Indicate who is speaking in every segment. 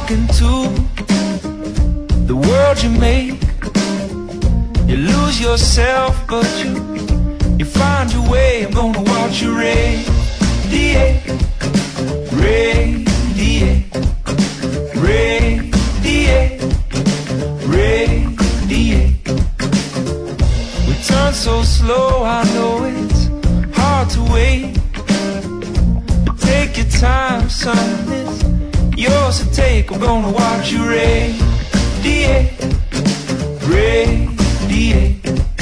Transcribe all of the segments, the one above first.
Speaker 1: into the world you make. You lose yourself, but you find your way. I'm gonna watch you radiate, radiate, radiate, radiate. We turn so slow, I know it's hard to wait. But take your time, son, it's yours to take. I'm gonna watch you radiate, radiate,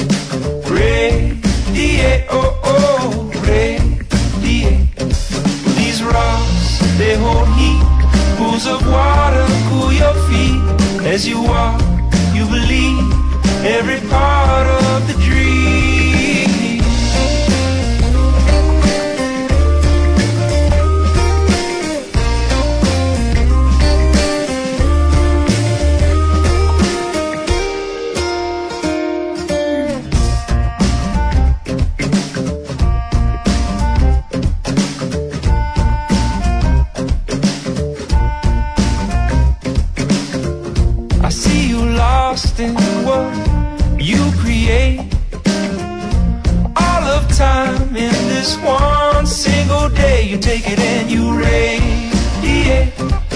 Speaker 1: radiate, oh, oh, radiate. These rocks, they hold heat, pools of water cool your feet. As you walk, you believe every part of the dream. I see you lost in what you create. All of time in this one single day. You take it and you radiate,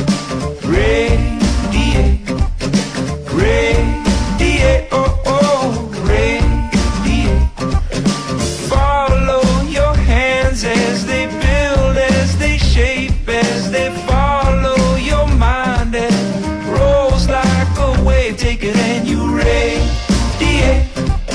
Speaker 1: radiate, radiate, oh, oh, radiate. Follow your hands as they build, as they shape, as they follow your mind as it rolls like a wave. Take it and you radiate,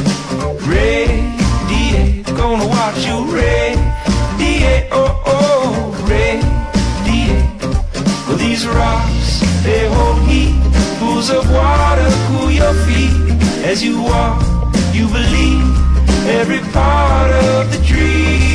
Speaker 1: radiate. Gonna watch you radiate, oh, oh, radiate. Well, these rocks, they hold heat, pools of water cool your feet. As you walk, you believe every part of the dream.